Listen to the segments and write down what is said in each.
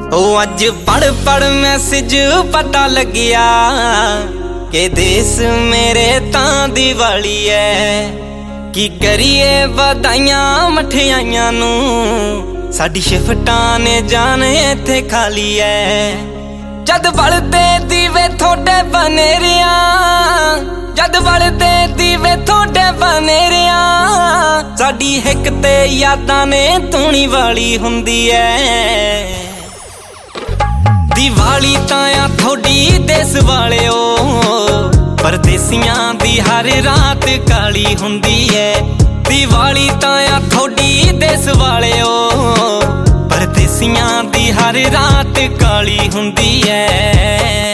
ओ अज पढ़ पढ़ मैसेज पता लगिया कि देश मेरे तां दिवाली है। की करिए बधाइयां मठियाइयां नू साडी शिफ्टां ने जान इत्थे खाली है। जद बलदे दीवे थोड़े बनेरिया, जद बलदे दीवे थोड़े बनेरिया, साडी हिक ते यादां ने धूनी वाली हुंदी है। दिवाली तां थोड़ी देश वालिओ, परदेसियां दी हर रात काली हुंदी है। दिवाली तां थोड़ी देश वालिओ, परदेसियां दी हर रात काली हुंदी है।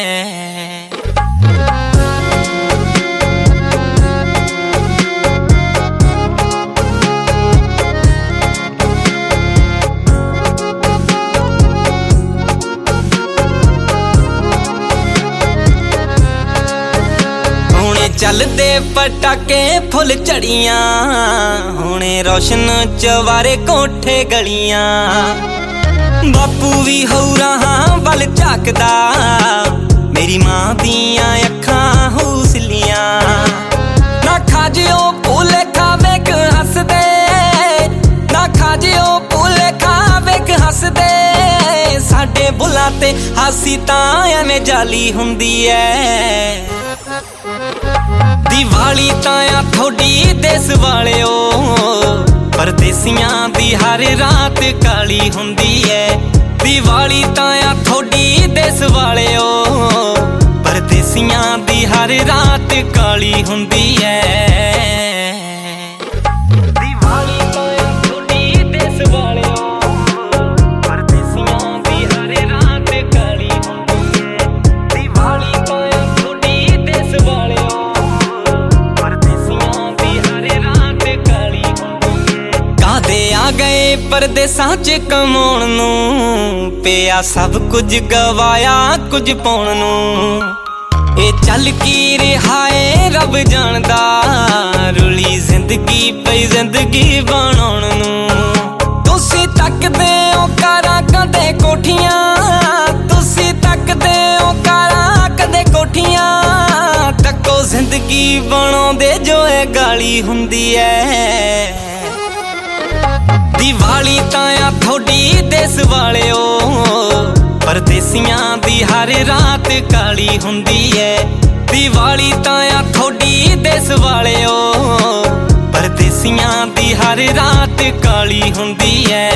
चलदे पटाके फुल झड़ियां, हुणे रोशन चवारे कोठे गलियां। बापू भी हौरां वल झाकदा, मेरी मां दियां अखां हौसलियां। ना खाजिओ भुले खावेक हसदे, ना खाजिओ भुले खावेक हसदे, साडे बुलां ते हासी तां एवें जाली हुंदी है। दिवाली तां थोड़ी देश वालिओ, परदेसियां दी हर रात काली हुंदी है। दिवाली तां थोड़ी देश वालिओ, परदेसियां दी हर रात काली हुंदी है। परदेसां च कमाउण नूं पिया सब कुछ, गवाया कुछ पाउण नूं। ए चल की रिहा है रब जानदा, रुली जिंदगी पई जिंदगी बनाउण नूं। तुसी तकदे ओ कारां कदे कोठियां, तुसी तकदे ओ कारां कदे कोठियां, तक्को जिंदगी बनाउंदे जो ए गाली हुंदी है। दिवाली तां थोड़ी देश वालिओ, परदेसियां दी हर रात काली हुंदी है। दिवाली तां थोड़ी देश वालिओ, परदेसियां दी हर रात काली हुंदी है।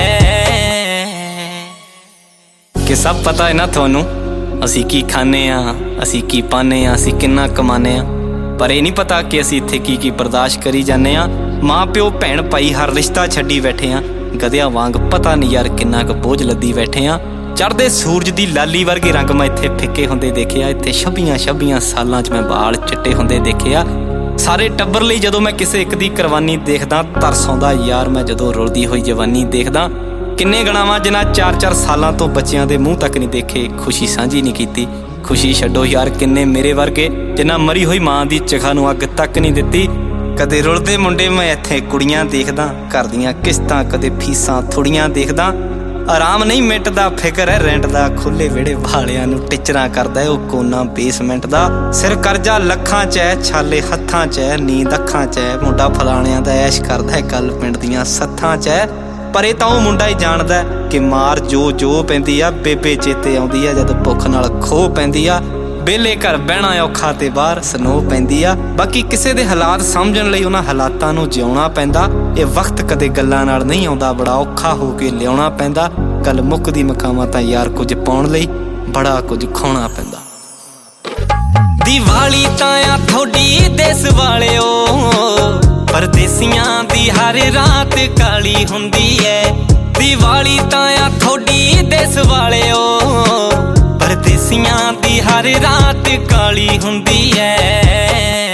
कि सब पता है ना थानू असी की खाने आ, असी की पाने आ, असी किन्ना कमाने आ, पर यह नहीं पता कि असी इत्थे की बर्दाश्त करी जाने आ। माँ प्यो भैन भाई हर रिश्ता छड्डी बैठे आ, गधिया वांग पता नहीं यार किन्ना क बोझ लद्दी बैठे आ। चढ़दे सूरज दी लाली वर्गे रंग मैं इत्थे फिक्के हुंदे देखे आ। इत्थे 26 सालां च मैं बाल चिट्टे हुंदे देखे आ। सारे टब्बर लई जदों मैं किसे एक दी कुरबानी देखदा तरस आउंदा यार। मैं जदों रुलदी होई जवानी देखदा, किन्ने गणावां जिन्हां 4-4 सालां तो बच्चियां दे मूँह तक नहीं देखे, खुशी साझी नहीं कीती। खुशी छड्डो यार, किन्ने मेरे वर्गे जिन्हां मरी होई मां दी चिखा नूं अग तक नहीं दित्ती। कदे रुलदे मुंडे मैं इत्थे कुड़ियां देखदा, घर दियां किस्तां कदे फीसां थोड़ियां देखदा। आराम नहीं मिटदा, फिकर है रेंट दा, खुले विहड़े वालियां नूं टिचरां करदा ओ कोना बेसमेंट दा। सिर करजा लखां च है, छाले हत्थां च है, नींद अखां च है, मुंडा फलाणियां दा ऐश करदा है, गल पिंड दियां सत्थां च है। पर ये तां ओ मुंडा ही जाणदा कि मार जो जो पैंदी आ, बेबे चेते आउंदी आ जद भुख नाल खो पैंदी आ। बेले घर बहना औखा ते बाहर सनो पैंदी आ। बाकी किसे दे हालात समझण लई उन्हां हालातां नूं जिउणा पैंदा। ये वक्त कदे गल्लां नाल नहीं आउंदा, बड़ा औखा हो के लिआउणा पैंदा। गल मुक्कदी मकावां तां यार कुछ पाउण लई बड़ा कुछ खाउणा पैंदा। दिवाली तां थोड़ी देश वालिओ, परदेसियां दी हर रात काली हुंदी है। दिवाली तां थोड़ी देश वालिओ, परदेसियां दी हर रात काली हुंदी है।